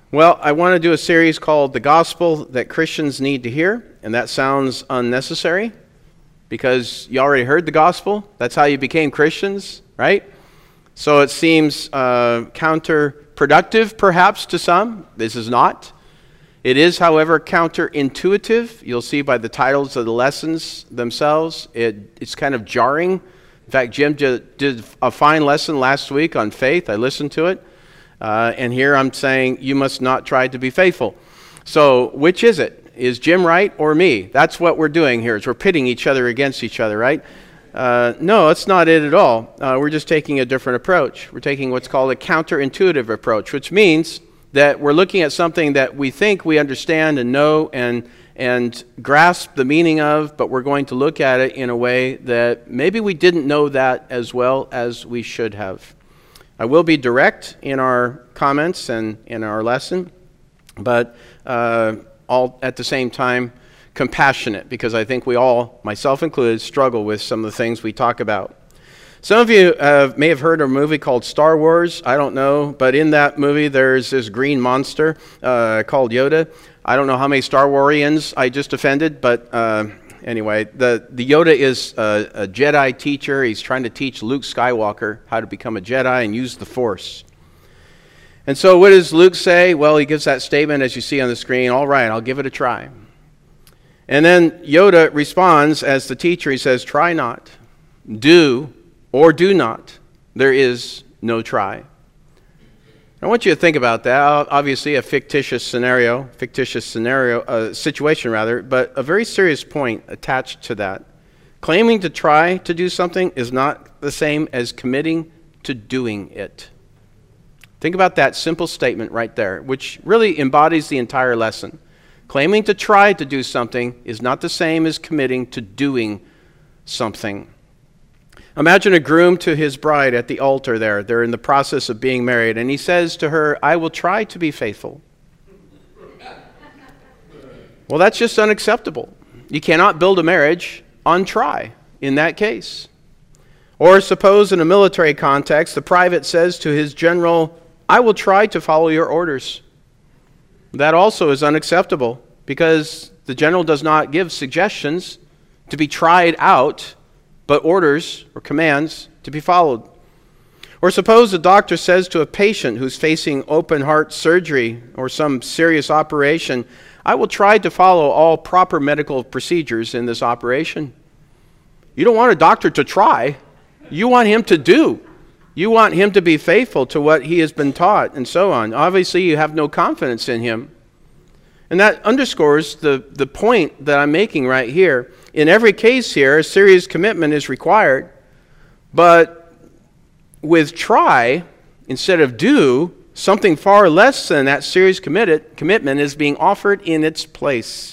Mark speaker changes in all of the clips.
Speaker 1: Well, I want to do a series called The Gospel That Christians Need to Hear, and that sounds unnecessary because you already heard the gospel. That's how you became Christians, right? So it seems counterproductive perhaps to some. This is not. It is, however, counterintuitive. You'll see by the titles of the lessons themselves. It's kind of jarring. In fact, Jim did a fine lesson last week on faith. I listened to it. And here I'm saying you must not try to be faithful. So which is it? Is Jim right or me? That's what we're doing here, is we're pitting each other against each other, right? No, that's not it at all. We're just taking a different approach. We're taking what's called a counterintuitive approach, which means that we're looking at something that we think we understand and know and grasp the meaning of, but we're going to look at it in a way that maybe we didn't know that as well as we should have. I will be direct in our comments and in our lesson, but all at the same time compassionate, because I think we all, myself included, struggle with some of the things we talk about. Some of you may have heard of a movie called Star Wars. I don't know, but in that movie there's this green monster called Yoda. I don't know how many Star Warians I just offended, but anyway, the Yoda is a Jedi teacher. He's trying to teach Luke Skywalker how to become a Jedi and use the Force. And so what does Luke say? Well, he gives that statement as you see on the screen, all right, I'll give it a try. And then Yoda responds as the teacher. He says, try not, do or do not. There is no try. I want you to think about that. Obviously a situation, but a very serious point attached to that. Claiming to try to do something is not the same as committing to doing it. Think about that simple statement right there, which really embodies the entire lesson. Claiming to try to do something is not the same as committing to doing something. Imagine a groom to his bride at the altar there. They're in the process of being married, and he says to her, I will try to be faithful. Well, that's just unacceptable. You cannot build a marriage on try in that case. Or suppose in a military context, the private says to his general, I will try to follow your orders. That also is unacceptable because the general does not give suggestions to be tried out, but orders or commands to be followed. Or suppose a doctor says to a patient who's facing open heart surgery or some serious operation, I will try to follow all proper medical procedures in this operation. You don't want a doctor to try. You want him to do. You want him to be faithful to what he has been taught and so on. Obviously, you have no confidence in him. And that underscores the point that I'm making right here. In every case here, a serious commitment is required, but with try, instead of do, something far less than that serious commitment is being offered in its place.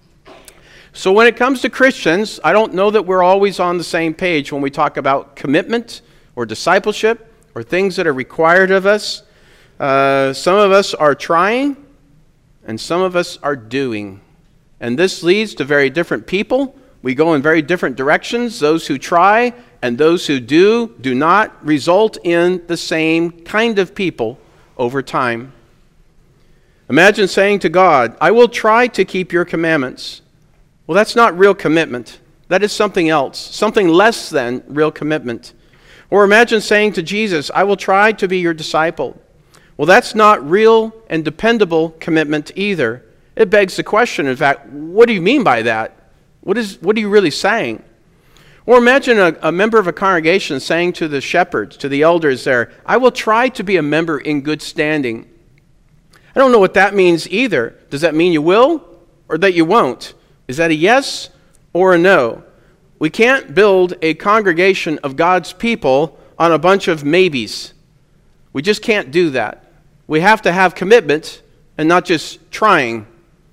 Speaker 1: So when it comes to Christians, I don't know that we're always on the same page when we talk about commitment or discipleship or things that are required of us. Some of us are trying, and some of us are doing. And this leads to very different people. We go in very different directions. Those who try and those who do not result in the same kind of people over time. Imagine saying to God, I will try to keep your commandments. Well, that's not real commitment. That is something else, something less than real commitment. Or imagine saying to Jesus, I will try to be your disciple. Well, that's not real and dependable commitment either. It begs the question, in fact, what do you mean by that? What are you really saying? Or imagine a member of a congregation saying to the shepherds, to the elders there, I will try to be a member in good standing. I don't know what that means either. Does that mean you will or that you won't? Is that a yes or a no? We can't build a congregation of God's people on a bunch of maybes. We just can't do that. We have to have commitment and not just trying.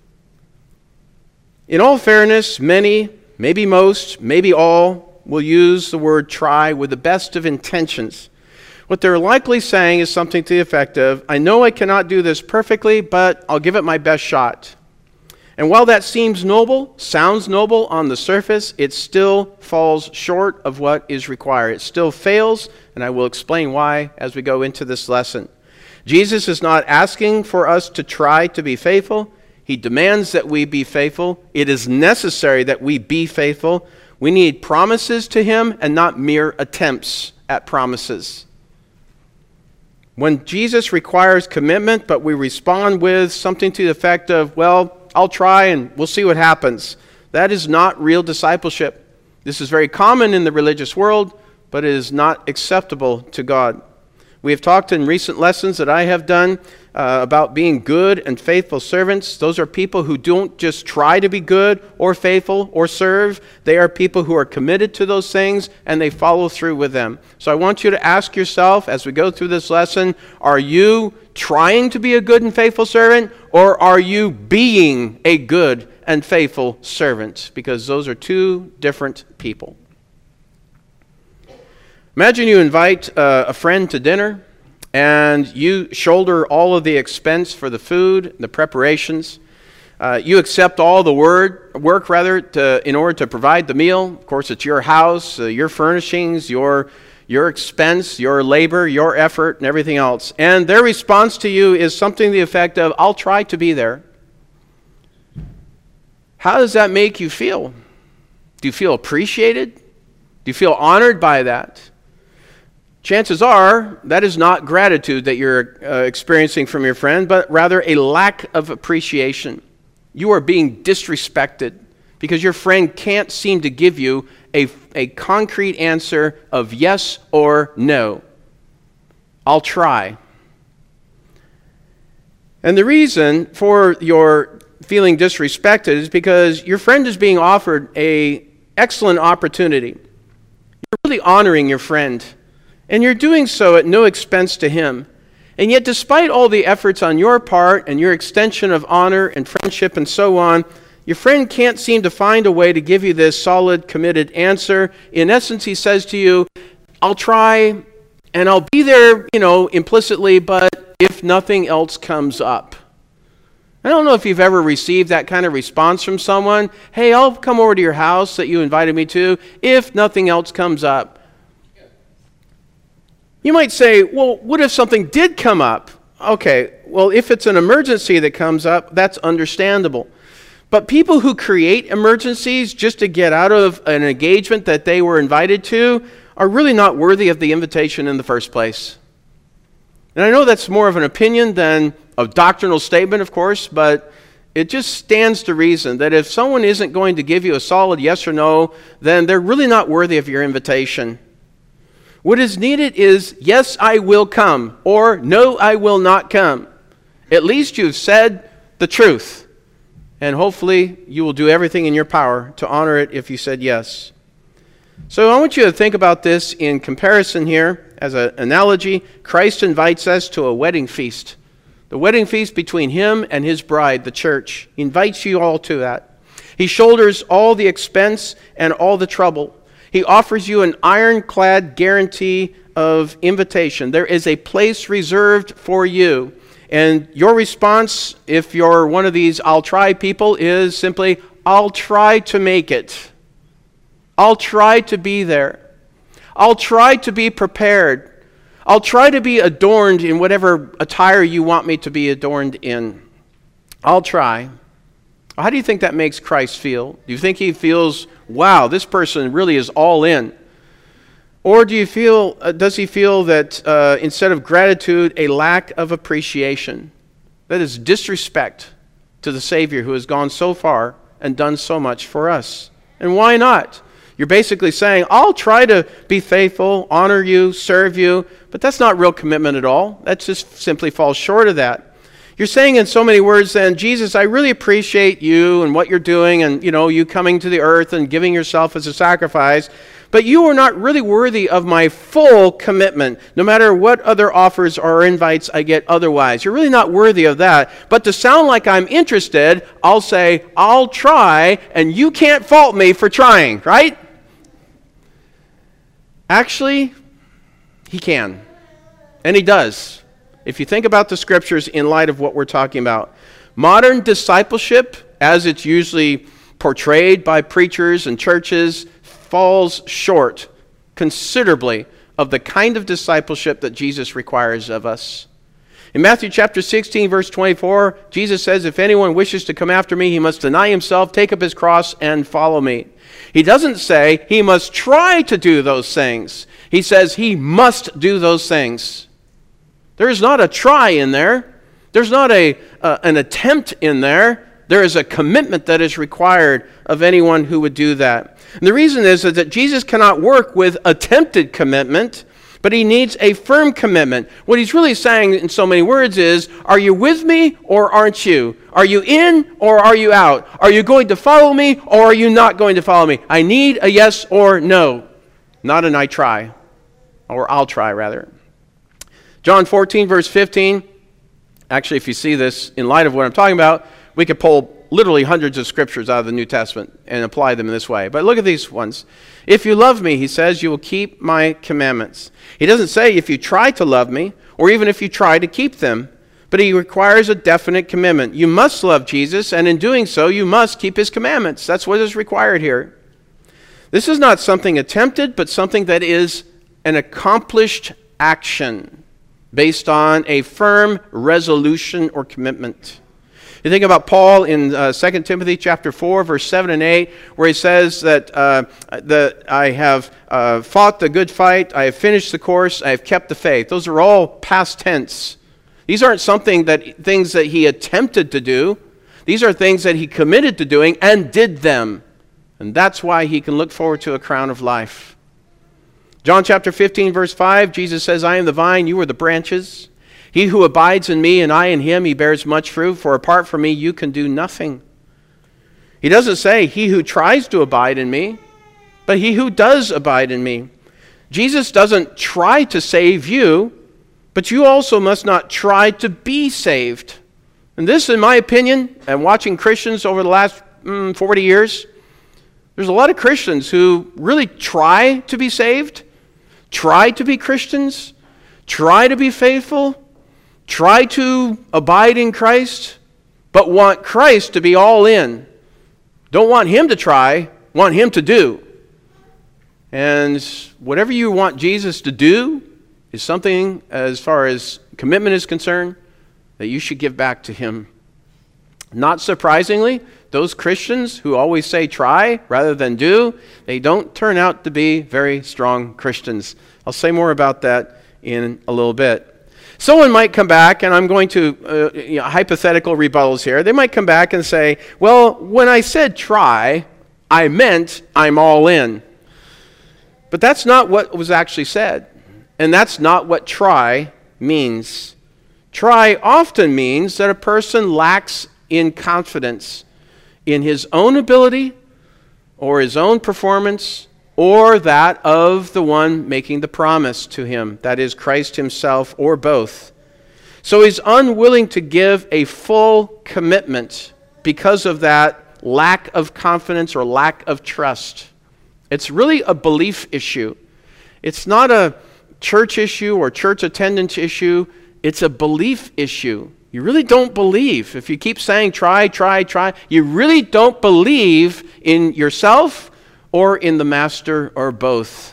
Speaker 1: In all fairness, many, maybe most, maybe all, will use the word try with the best of intentions. What they're likely saying is something to the effect of, I know I cannot do this perfectly, but I'll give it my best shot. And while that seems noble, sounds noble on the surface, it still falls short of what is required. It still fails, and I will explain why as we go into this lesson. Jesus is not asking for us to try to be faithful. He demands that we be faithful. It is necessary that we be faithful. We need promises to him and not mere attempts at promises. When Jesus requires commitment, but we respond with something to the effect of, well, I'll try and we'll see what happens, that is not real discipleship. This is very common in the religious world, but it is not acceptable to God. We have talked in recent lessons that I have done about being good and faithful servants. Those are people who don't just try to be good or faithful or serve. They are people who are committed to those things and they follow through with them. So I want you to ask yourself as we go through this lesson, are you trying to be a good and faithful servant, or are you being a good and faithful servant? Because those are two different people. Imagine you invite a friend to dinner and you shoulder all of the expense for the food, the preparations. You accept all the work in order to provide the meal. Of course, it's your house, your furnishings, your expense, your labor, your effort, and everything else. And their response to you is something to the effect of, I'll try to be there. How does that make you feel? Do you feel appreciated? Do you feel honored by that? Chances are that is not gratitude that you're experiencing from your friend, but rather a lack of appreciation. You are being disrespected because your friend can't seem to give you a concrete answer of yes or no. I'll try. And the reason for your feeling disrespected is because your friend is being offered an excellent opportunity. You're really honoring your friend. And you're doing so at no expense to him. And yet, despite all the efforts on your part and your extension of honor and friendship and so on, your friend can't seem to find a way to give you this solid, committed answer. In essence, he says to you, I'll try and I'll be there, implicitly, but if nothing else comes up. I don't know if you've ever received that kind of response from someone. Hey, I'll come over to your house that you invited me to if nothing else comes up. You might say, well, what if something did come up? Okay, well, if it's an emergency that comes up, that's understandable. But people who create emergencies just to get out of an engagement that they were invited to are really not worthy of the invitation in the first place. And I know that's more of an opinion than a doctrinal statement, of course, but it just stands to reason that if someone isn't going to give you a solid yes or no, then they're really not worthy of your invitation. What is needed is, yes, I will come, or no, I will not come. At least you've said the truth, and hopefully you will do everything in your power to honor it if you said yes. So I want you to think about this in comparison here. As an analogy, Christ invites us to a wedding feast. The wedding feast between him and his bride, the church. He invites you all to that. He shoulders all the expense and all the trouble. He offers you an ironclad guarantee of invitation. There is a place reserved for you. And your response, if you're one of these I'll try people, is simply, I'll try to make it. I'll try to be there. I'll try to be prepared. I'll try to be adorned in whatever attire you want me to be adorned in. I'll try. How do you think that makes Christ feel? Do you think he feels, wow, this person really is all in? Or does he feel that instead of gratitude, a lack of appreciation? That is disrespect to the Savior who has gone so far and done so much for us. And why not? You're basically saying, I'll try to be faithful, honor you, serve you, but that's not real commitment at all. That just simply falls short of that. You're saying in so many words then, Jesus, I really appreciate you and what you're doing and, you coming to the earth and giving yourself as a sacrifice, but you are not really worthy of my full commitment, no matter what other offers or invites I get otherwise. You're really not worthy of that. But to sound like I'm interested, I'll say, I'll try, and you can't fault me for trying, right? Actually, he can. And he does. If you think about the scriptures in light of what we're talking about, modern discipleship, as it's usually portrayed by preachers and churches, falls short considerably of the kind of discipleship that Jesus requires of us. In Matthew chapter 16, verse 24, Jesus says, if anyone wishes to come after me, he must deny himself, take up his cross, and follow me. He doesn't say he must try to do those things. He says he must do those things. There is not a try in there. There's not an attempt in there. There is a commitment that is required of anyone who would do that. And the reason is that Jesus cannot work with attempted commitment, but he needs a firm commitment. What he's really saying in so many words is, are you with me or aren't you? Are you in or are you out? Are you going to follow me or are you not going to follow me? I need a yes or no, not an I try, or I'll try rather. John 14, verse 15. Actually, if you see this in light of what I'm talking about, we could pull literally hundreds of scriptures out of the New Testament and apply them in this way. But look at these ones. If you love me, he says, you will keep my commandments. He doesn't say if you try to love me, or even if you try to keep them, but he requires a definite commitment. You must love Jesus, and in doing so, you must keep his commandments. That's what is required here. This is not something attempted, but something that is an accomplished action based on a firm resolution or commitment. You think about Paul in 2 Timothy chapter 4, verse 7 and 8, where he says that I have fought the good fight, I have finished the course, I have kept the faith. Those are all past tense. These aren't things that he attempted to do. These are things that he committed to doing and did them. And that's why he can look forward to a crown of life. John chapter 15, verse 5, Jesus says, I am the vine, you are the branches. He who abides in me and I in him, he bears much fruit, for apart from me you can do nothing. He doesn't say he who tries to abide in me, but he who does abide in me. Jesus doesn't try to save you, but you also must not try to be saved. And this, in my opinion, and watching Christians over the last 40 years, there's a lot of Christians who really try to be saved, try to be Christians, try to be faithful, try to abide in Christ, but want Christ to be all in. Don't want him to try, want him to do. And whatever you want Jesus to do is something, as far as commitment is concerned, that you should give back to him. Not surprisingly, those Christians who always say try rather than do, they don't turn out to be very strong Christians. I'll say more about that in a little bit. Someone might come back, and I'm going to, hypothetical rebuttals here. They might come back and say, well, when I said try, I meant I'm all in. But that's not what was actually said. And that's not what try means. Try often means that a person lacks in confidence in his own ability or his own performance or that of the one making the promise to him, that is Christ himself, or both. So he's unwilling to give a full commitment because of that lack of confidence or lack of trust. It's really a belief issue. It's not a church issue or church attendance issue. It's a belief issue. You really don't believe. If you keep saying try, you really don't believe in yourself or in the master, or both.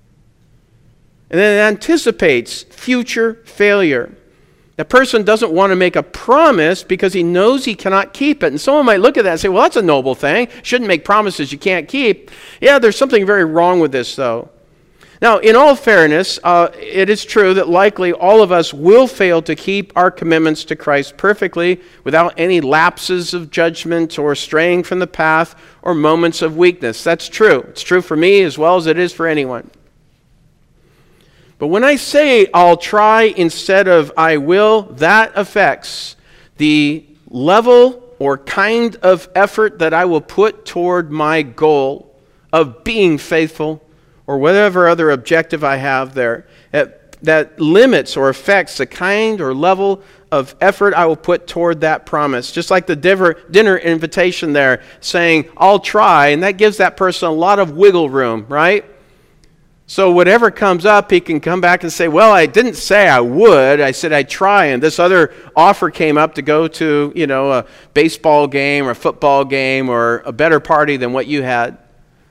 Speaker 1: And then it anticipates future failure. That person doesn't want to make a promise because he knows he cannot keep it. And someone might look at that and say, well, that's a noble thing. Shouldn't make promises you can't keep. Yeah, there's something very wrong with this, though. Now, in all fairness, it is true that likely all of us will fail to keep our commitments to Christ perfectly without any lapses of judgment or straying from the path or moments of weakness. That's true. It's true for me as well as it is for anyone. But when I say I'll try instead of I will, that affects the level or kind of effort that I will put toward my goal of being faithful, or whatever other objective I have there, that limits or affects the kind or level of effort I will put toward that promise. Just like the dinner invitation there, saying, I'll try, and that gives that person a lot of wiggle room, right? So whatever comes up, he can come back and say, well, I didn't say I would, I said I'd try, and this other offer came up to go to, a baseball game or a football game or a better party than what you had.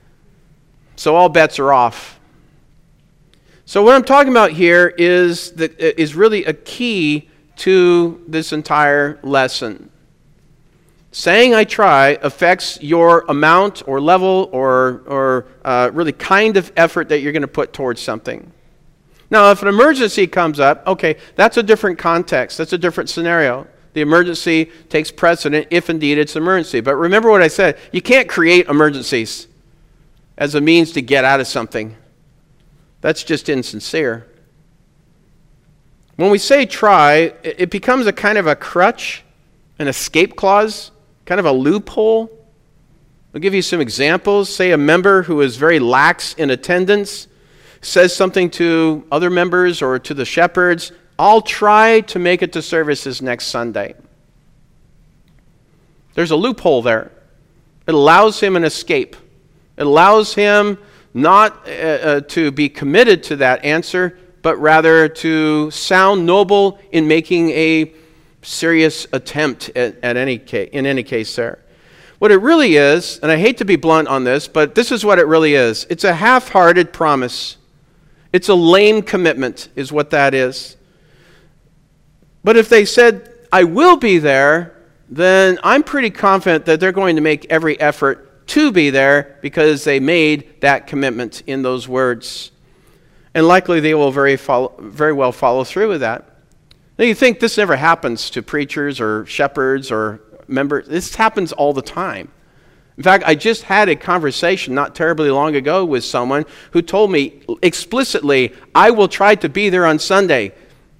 Speaker 1: So all bets are off. So what I'm talking about here is really a key to this entire lesson. Saying I try affects your amount or level or really kind of effort that you're going to put towards something. Now, if an emergency comes up, okay, that's a different context. That's a different scenario. The emergency takes precedent if indeed it's an emergency. But remember what I said. You can't create emergencies as a means to get out of something. That's just insincere. When we say try, it becomes a kind of a crutch, an escape clause, kind of a loophole. I'll give you some examples. Say a member who is very lax in attendance says something to other members or to the shepherds, I'll try to make it to services next Sunday. There's a loophole there. It allows him an escape. It allows him not to be committed to that answer, but rather to sound noble in making a serious attempt in any case there. What it really is, and I hate to be blunt on this, but this is what it really is. It's a half-hearted promise. It's a lame commitment is what that is. But if they said, I will be there, then I'm pretty confident that they're going to make every effort to be there because they made that commitment in those words. And likely they will very well follow through with that. Now you think this never happens to preachers or shepherds or members. This happens all the time. In fact, I just had a conversation not terribly long ago with someone who told me explicitly, I will try to be there on Sunday.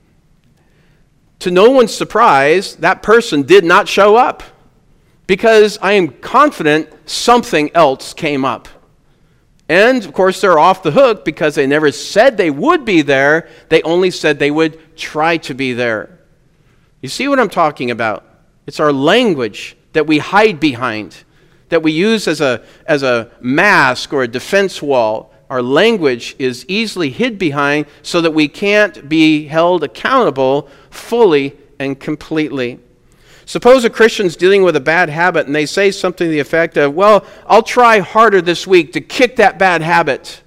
Speaker 1: To no one's surprise, that person did not show up because I am confident something else came up. And, of course, they're off the hook because they never said they would be there. They only said they would try to be there. You see what I'm talking about? It's our language that we hide behind, that we use as a mask or a defense wall. Our language is easily hid behind so that we can't be held accountable fully and completely. Suppose a Christian's dealing with a bad habit and they say something to the effect of, well, I'll try harder this week to kick that bad habit.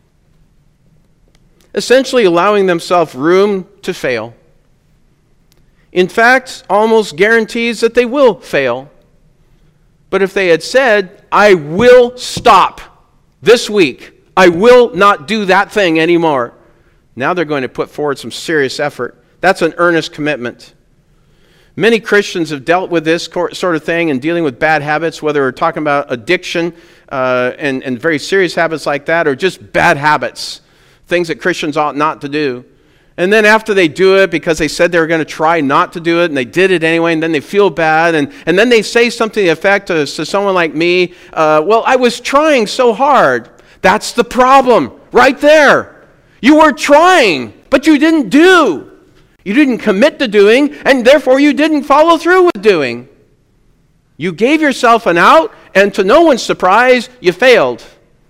Speaker 1: Essentially allowing themselves room to fail. In fact, almost guarantees that they will fail. But if they had said, I will stop this week, I will not do that thing anymore, now they're going to put forward some serious effort. That's an earnest commitment. Many Christians have dealt with this sort of thing and dealing with bad habits, whether we're talking about addiction and very serious habits like that, or just bad habits, things that Christians ought not to do. And then after they do it, because they said they were going to try not to do it, and they did it anyway, and then they feel bad, and then they say something to the effect to someone like me, well, I was trying so hard. That's the problem, right there. You were trying, but you didn't do. You didn't commit to doing, and therefore you didn't follow through with doing. You gave yourself an out, and to no one's surprise, you failed.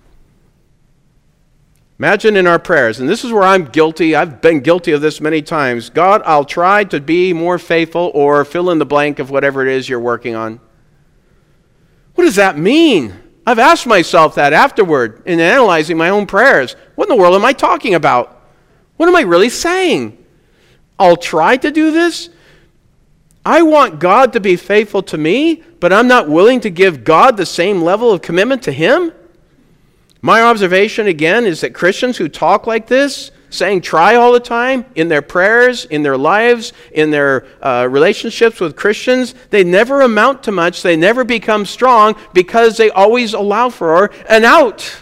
Speaker 1: Imagine in our prayers, and this is where I'm guilty. I've been guilty of this many times. God, I'll try to be more faithful, or fill in the blank of whatever it is you're working on. What does that mean? I've asked myself that afterward in analyzing my own prayers. What in the world am I talking about? What am I really saying? I'll try to do this? I want God to be faithful to me, but I'm not willing to give God the same level of commitment to Him? My observation, again, is that Christians who talk like this, saying try all the time, in their prayers, in their lives, in their relationships with Christians, they never amount to much, they never become strong, because they always allow for an out.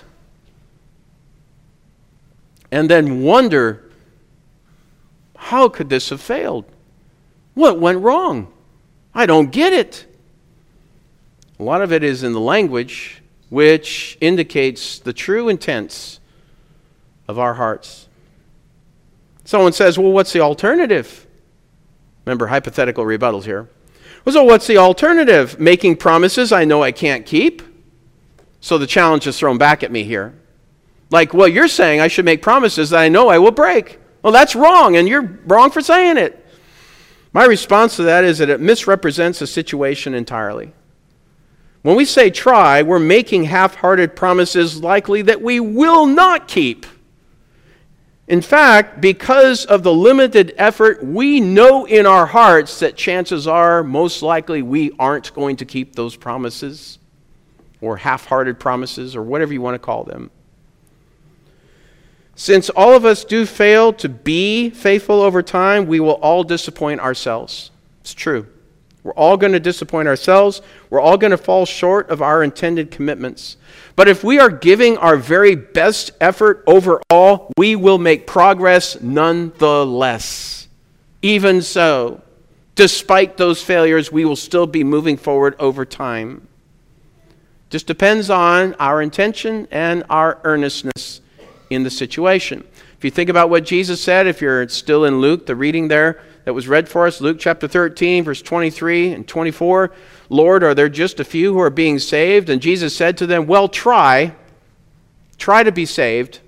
Speaker 1: And then wonder, how could this have failed? What went wrong? I don't get it. A lot of it is in the language, which indicates the true intents of our hearts. Someone says, well, what's the alternative? Remember, hypothetical rebuttals here. Well, so what's the alternative? Making promises I know I can't keep? So the challenge is thrown back at me here. Like, well, you're saying I should make promises that I know I will break. Well, that's wrong, and you're wrong for saying it. My response to that is that it misrepresents the situation entirely. When we say try, we're making half-hearted promises likely that we will not keep. In fact, because of the limited effort, we know in our hearts that chances are most likely we aren't going to keep those promises, or half-hearted promises, or whatever you want to call them. Since all of us do fail to be faithful over time, we will all disappoint ourselves. It's true. We're all going to disappoint ourselves. We're all going to fall short of our intended commitments. But if we are giving our very best effort overall, we will make progress nonetheless. Even so, despite those failures, we will still be moving forward over time. Just depends on our intention and our earnestness in the situation. If you think about what Jesus said, if you're still in Luke, the reading there that was read for us, Luke chapter 13, verse 23 and 24, Lord, are there just a few who are being saved? And Jesus said to them, well, try to be saved.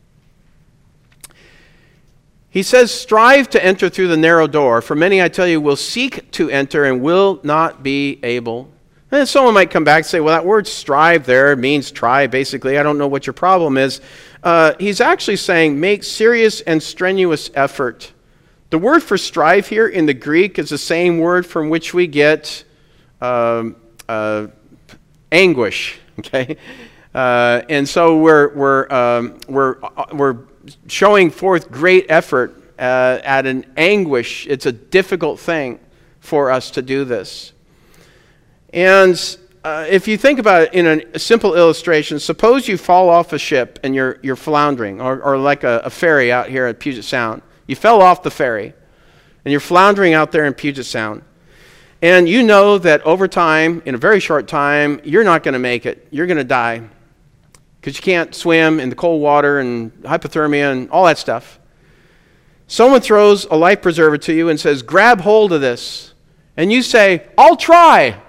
Speaker 1: He says, strive to enter through the narrow door, for many, I tell you, will seek to enter and will not be able. And someone might come back and say, well, that word strive there means try, basically. I don't know what your problem is. He's actually saying make serious and strenuous effort. The word for strive here in the Greek is the same word from which we get anguish. Okay, and so we're showing forth great effort at an anguish. It's a difficult thing for us to do this. And if you think about it in a simple illustration, suppose you fall off a ship and you're floundering, or like a ferry out here at Puget Sound. You fell off the ferry, and you're floundering out there in Puget Sound. And you know that over time, in a very short time, you're not going to make it. You're going to die because you can't swim in the cold water and hypothermia and all that stuff. Someone throws a life preserver to you and says, grab hold of this. And you say, I'll try.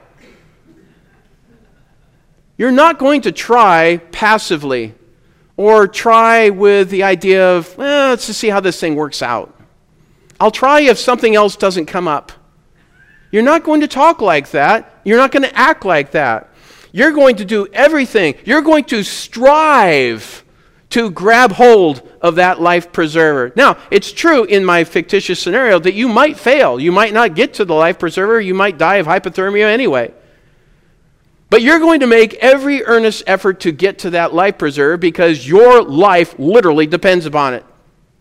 Speaker 1: You're not going to try passively or try with the idea of, let's just see how this thing works out. I'll try if something else doesn't come up. You're not going to talk like that. You're not going to act like that. You're going to do everything. You're going to strive to grab hold of that life preserver. Now, it's true in my fictitious scenario that you might fail. You might not get to the life preserver. You might die of hypothermia anyway. But you're going to make every earnest effort to get to that life preserver because your life literally depends upon it.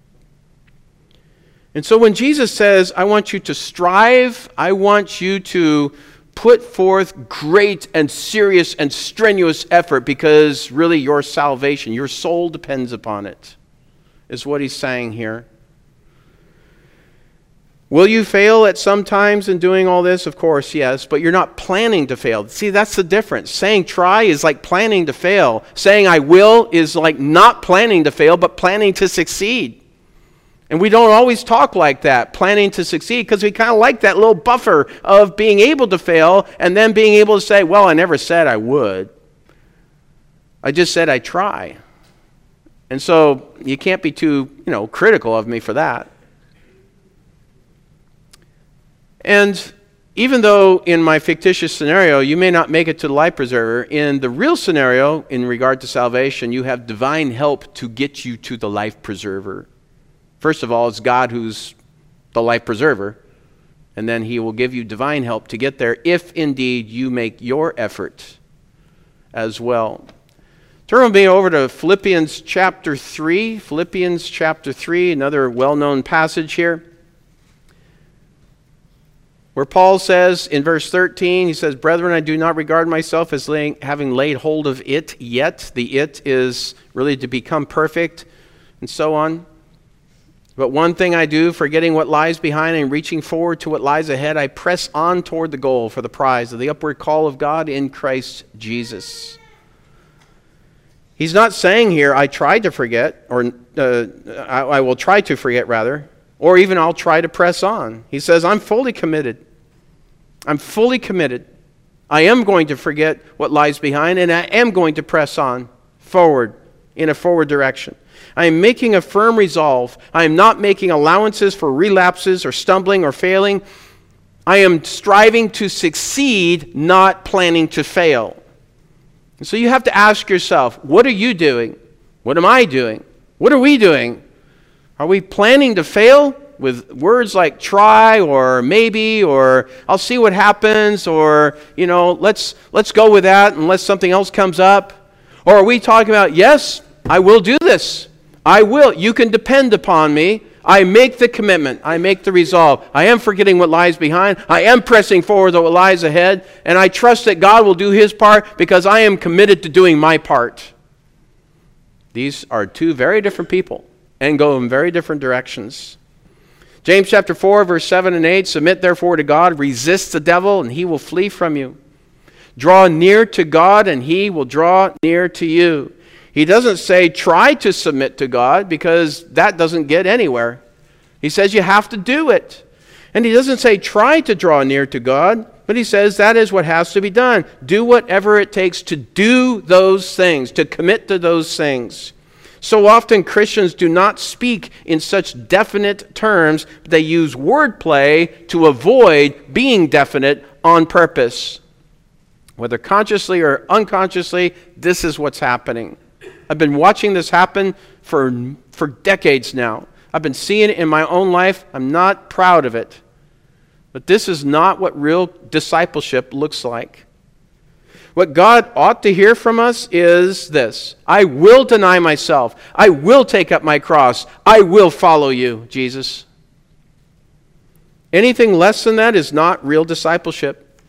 Speaker 1: And so when Jesus says, I want you to strive, I want you to put forth great and serious and strenuous effort because really your salvation, your soul depends upon it, is what he's saying here. Will you fail at some times in doing all this? Of course, yes, but you're not planning to fail. See, that's the difference. Saying try is like planning to fail. Saying I will is like not planning to fail, but planning to succeed. And we don't always talk like that, planning to succeed, because we kind of like that little buffer of being able to fail and then being able to say, well, I never said I would. I just said I'd try. And so you can't be too, critical of me for that. And even though in my fictitious scenario, you may not make it to the life preserver, in the real scenario, in regard to salvation, you have divine help to get you to the life preserver. First of all, it's God who's the life preserver, and then he will give you divine help to get there if indeed you make your effort as well. Turn with me over to Philippians chapter 3. Philippians chapter 3, another well-known passage here, where Paul says in verse 13, he says, brethren, I do not regard myself as having laid hold of it yet. The it is really to become perfect and so on. But one thing I do, forgetting what lies behind and reaching forward to what lies ahead, I press on toward the goal for the prize of the upward call of God in Christ Jesus. He's not saying here, I tried to forget, or I will try to forget rather, or even I'll try to press on. He says, I'm fully committed. I'm fully committed. I am going to forget what lies behind, and I am going to press on forward in a forward direction. I am making a firm resolve. I am not making allowances for relapses or stumbling or failing. I am striving to succeed, not planning to fail. And so you have to ask yourself, what are you doing? What am I doing? What are we doing Are we planning to fail with words like try or maybe or I'll see what happens or, let's go with that unless something else comes up? Or are we talking about, yes, I will do this. I will. You can depend upon me. I make the commitment. I make the resolve. I am forgetting what lies behind. I am pressing forward what lies ahead. And I trust that God will do His part because I am committed to doing my part. These are two very different people and go in very different directions. James chapter 4, verse 7 and 8, submit therefore to God, resist the devil, and he will flee from you. Draw near to God, and He will draw near to you. He doesn't say try to submit to God because that doesn't get anywhere. He says you have to do it. And He doesn't say try to draw near to God, but He says that is what has to be done. Do whatever it takes to do those things, to commit to those things. So often Christians do not speak in such definite terms. They use wordplay to avoid being definite on purpose. Whether consciously or unconsciously, this is what's happening. I've been watching this happen for decades now. I've been seeing it in my own life. I'm not proud of it. But this is not what real discipleship looks like. What God ought to hear from us is this: I will deny myself. I will take up my cross. I will follow you, Jesus. Anything less than that is not real discipleship.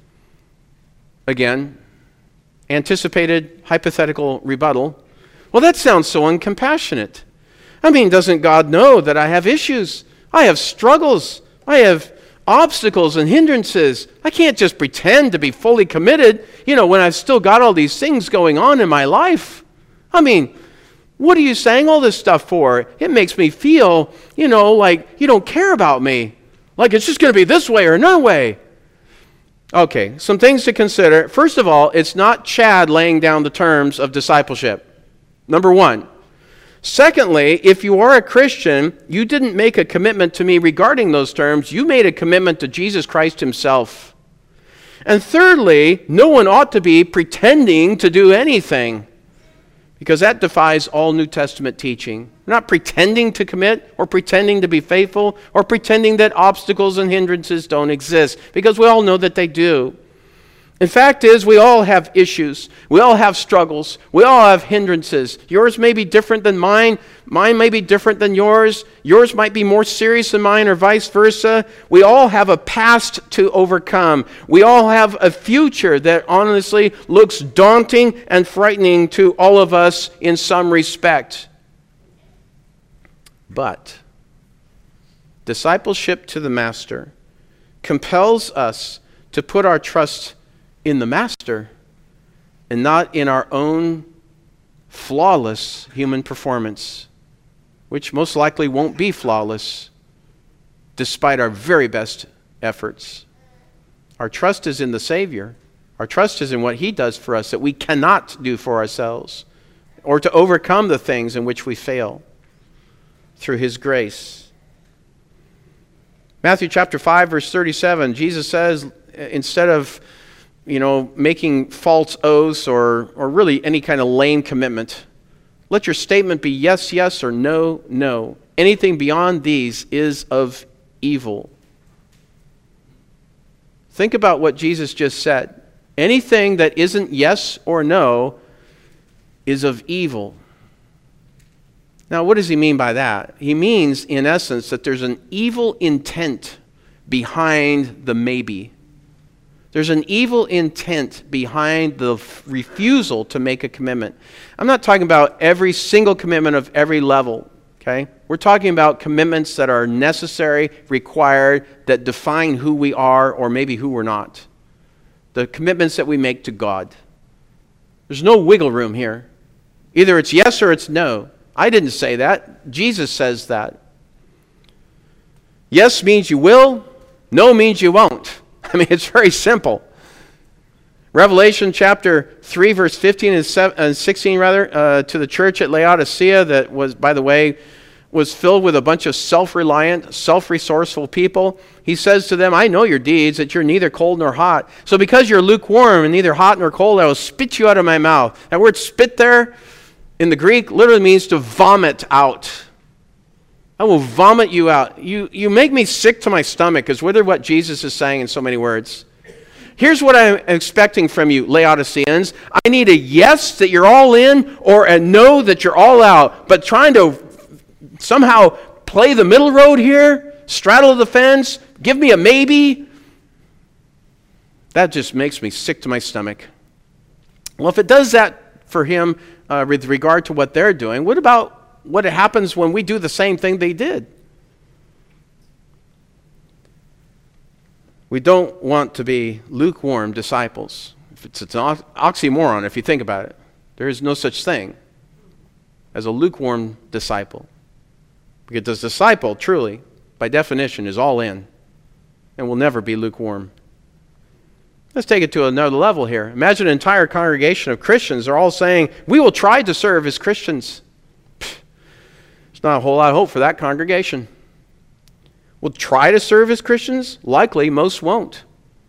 Speaker 1: Again, anticipated hypothetical rebuttal. Well, that sounds so uncompassionate. I mean, doesn't God know that I have issues? I have struggles. I have obstacles and hindrances. I can't just pretend to be fully committed, when I've still got all these things going on in my life. I mean, what are you saying all this stuff for? It makes me feel, like you don't care about me. Like it's just going to be this way or no way. Okay, some things to consider. First of all, it's not Chad laying down the terms of discipleship. Number one. Secondly, if you are a Christian, you didn't make a commitment to me regarding those terms. You made a commitment to Jesus Christ Himself. And thirdly, no one ought to be pretending to do anything, because that defies all New Testament teaching. We're not pretending to commit or pretending to be faithful or pretending that obstacles and hindrances don't exist, because we all know that they do. In fact is, we all have issues. We all have struggles. We all have hindrances. Yours may be different than mine. Mine may be different than yours. Yours might be more serious than mine or vice versa. We all have a past to overcome. We all have a future that honestly looks daunting and frightening to all of us in some respect. But discipleship to the Master compels us to put our trust in the Master and not in our own flawless human performance, which most likely won't be flawless despite our very best efforts. Our trust is in the Savior. Our trust is in what He does for us that we cannot do for ourselves, or to overcome the things in which we fail through His grace. Matthew chapter 5, verse 37, Jesus says, instead of making false oaths or really any kind of lame commitment, let your statement be yes, yes, or no, no. Anything beyond these is of evil. Think about what Jesus just said. Anything that isn't yes or no is of evil. Now, what does He mean by that? He means, in essence, that there's an evil intent behind the maybe. There's an evil intent behind the refusal to make a commitment. I'm not talking about every single commitment of every level, okay? We're talking about commitments that are necessary, required, that define who we are or maybe who we're not. The commitments that we make to God. There's no wiggle room here. Either it's yes or it's no. I didn't say that. Jesus says that. Yes means you will. No means you won't. I mean, it's very simple. Revelation chapter 3, verse 15 and 16, to the church at Laodicea that was, by the way, was filled with a bunch of self-reliant, self-resourceful people. He says to them, I know your deeds, that you're neither cold nor hot. So because you're lukewarm and neither hot nor cold, I will spit you out of my mouth. That word spit there in the Greek literally means to vomit out. I will vomit you out. You make me sick to my stomach, is really what Jesus is saying in so many words. Here's what I'm expecting from you, Laodiceans. I need a yes that you're all in, or a no that you're all out. But trying to somehow play the middle road here, straddle the fence, give me a maybe, that just makes me sick to my stomach. Well, if it does that for him with regard to what they're doing, what about what happens when we do the same thing they did? We don't want to be lukewarm disciples. It's an oxymoron if you think about it. There is no such thing as a lukewarm disciple. Because the disciple, truly, by definition, is all in and will never be lukewarm. Let's take it to another level here. Imagine an entire congregation of Christians are all saying, we will try to serve as Christians. There's not a whole lot of hope for that congregation. Will try to serve as Christians? Likely, most won't.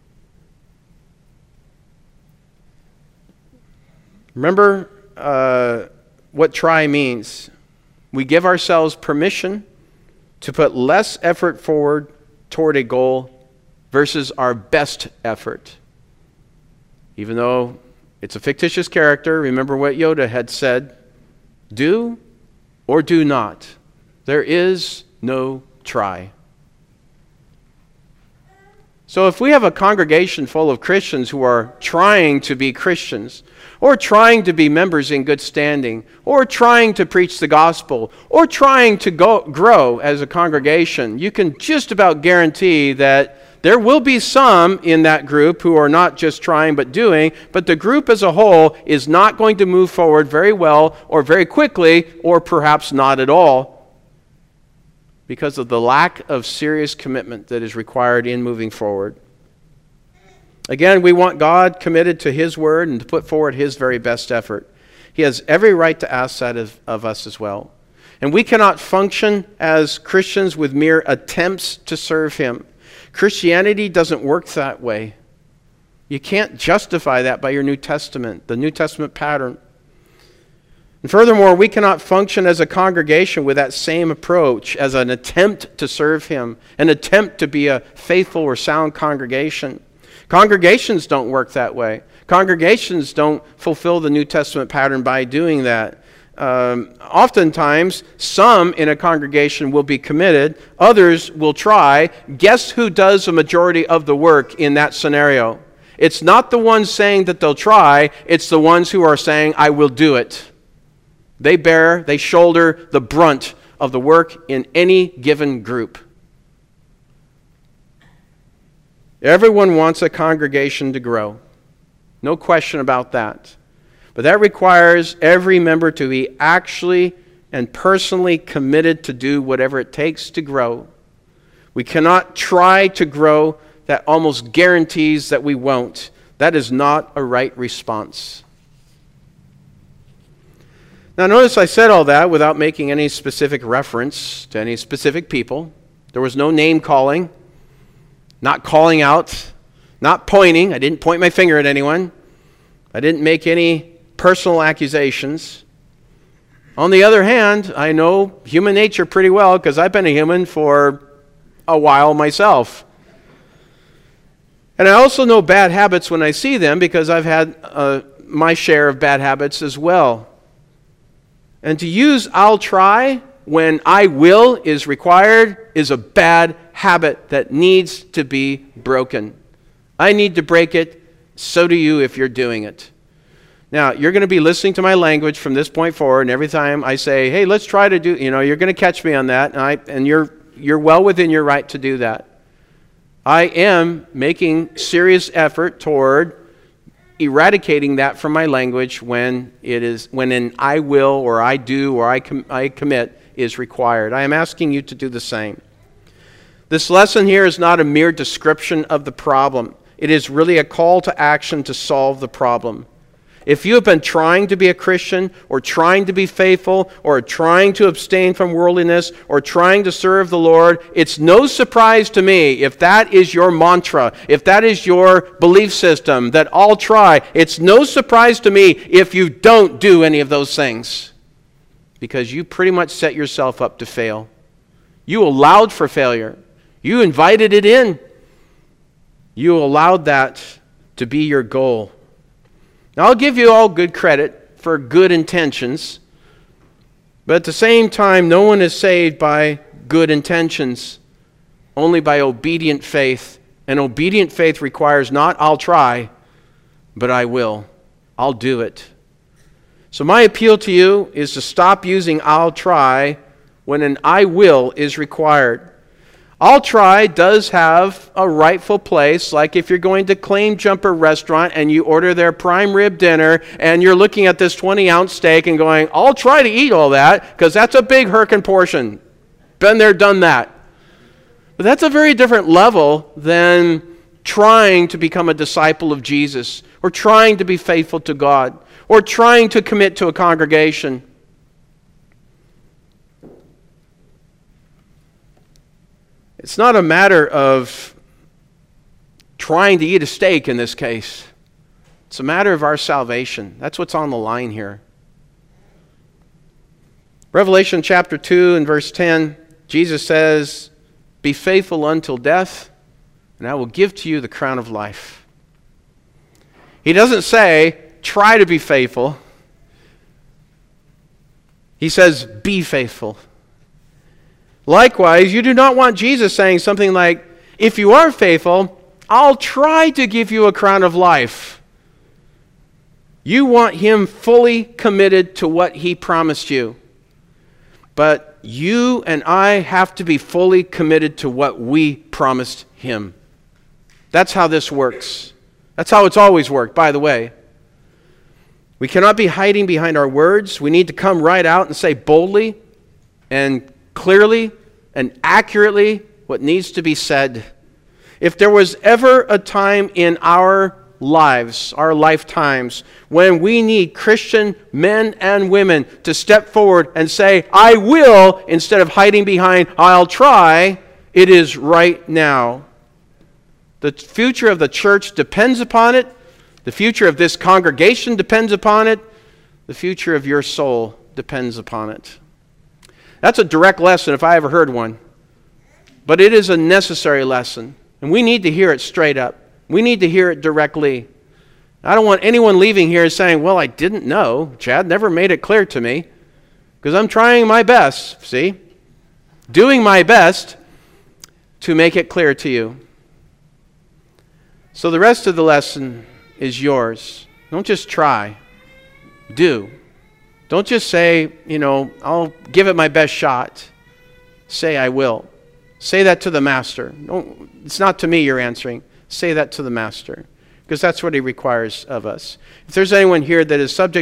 Speaker 1: Remember what try means. We give ourselves permission to put less effort forward toward a goal versus our best effort. Even though it's a fictitious character, remember what Yoda had said, do or do not. There is no try. So if we have a congregation full of Christians who are trying to be Christians, or trying to be members in good standing, or trying to preach the gospel, or trying to grow as a congregation, you can just about guarantee that there will be some in that group who are not just trying but doing, but the group as a whole is not going to move forward very well or very quickly, or perhaps not at all, because of the lack of serious commitment that is required in moving forward. Again, we want God committed to His word and to put forward His very best effort. He has every right to ask that of us as well. And we cannot function as Christians with mere attempts to serve Him. Christianity doesn't work that way. You can't justify that by your New Testament, the New Testament pattern. And furthermore, we cannot function as a congregation with that same approach as an attempt to serve Him, an attempt to be a faithful or sound congregation. Congregations don't work that way. Congregations don't fulfill the New Testament pattern by doing that. Oftentimes, some in a congregation will be committed, others will try. Guess who does the majority of the work in that scenario? It's not the ones saying that they'll try, it's the ones who are saying, I will do it. They shoulder the brunt of the work in any given group. Everyone wants a congregation to grow. No question about that. But that requires every member to be actually and personally committed to do whatever it takes to grow. We cannot try to grow. That almost guarantees that we won't. That is not a right response. Now notice I said all that without making any specific reference to any specific people. There was no name calling, not calling out, not pointing. I didn't point my finger at anyone. I didn't make any personal accusations. On the other hand, I know human nature pretty well because I've been a human for a while myself. And I also know bad habits when I see them because I've had my share of bad habits as well. And to use I'll try when I will is required is a bad habit that needs to be broken. I need to break it. So do you if you're doing it. Now, you're going to be listening to my language from this point forward, and every time I say, hey, let's try to do, you're going to catch me on that, and you're well within your right to do that. I am making serious effort toward eradicating that from my language when an I will or I do or I commit is required. I am asking you to do the same. This lesson here is not a mere description of the problem. It is really a call to action to solve the problem. If you have been trying to be a Christian or trying to be faithful or trying to abstain from worldliness or trying to serve the Lord, it's no surprise to me if that is your mantra, if that is your belief system, that I'll try. It's no surprise to me if you don't do any of those things because you pretty much set yourself up to fail. You allowed for failure. You invited it in. You allowed that to be your goal. Now, I'll give you all good credit for good intentions, but at the same time, no one is saved by good intentions, only by obedient faith. And obedient faith requires not I'll try, but I will. I'll do it. So my appeal to you is to stop using I'll try when an I will is required. I'll try does have a rightful place, like if you're going to Claim Jumper restaurant and you order their prime rib dinner and you're looking at this 20-ounce steak and going, I'll try to eat all that because that's a big Herkin portion. Been there, done that. But that's a very different level than trying to become a disciple of Jesus, or trying to be faithful to God, or trying to commit to a congregation. It's not a matter of trying to eat a steak in this case. It's a matter of our salvation. That's what's on the line here. Revelation chapter 2 and verse 10, Jesus says, be faithful until death, and I will give to you the crown of life. He doesn't say, try to be faithful. He says, be faithful. Likewise, you do not want Jesus saying something like, if you are faithful, I'll try to give you a crown of life. You want him fully committed to what he promised you. But you and I have to be fully committed to what we promised him. That's how this works. That's how it's always worked, by the way. We cannot be hiding behind our words. We need to come right out and say boldly and clearly and accurately what needs to be said. If there was ever a time in our lives, our lifetimes, when we need Christian men and women to step forward and say, I will, instead of hiding behind, I'll try, it is right now. The future of the church depends upon it. The future of this congregation depends upon it. The future of your soul depends upon it. That's a direct lesson if I ever heard one. But it is a necessary lesson. And we need to hear it straight up. We need to hear it directly. I don't want anyone leaving here saying, well, I didn't know. Chad never made it clear to me. Because I'm trying my best, see? Doing my best to make it clear to you. So the rest of the lesson is yours. Don't just try. Do. Don't just say, I'll give it my best shot. Say, I will. Say that to the master. It's not to me you're answering. Say that to the master, because that's what he requires of us. If there's anyone here that is subject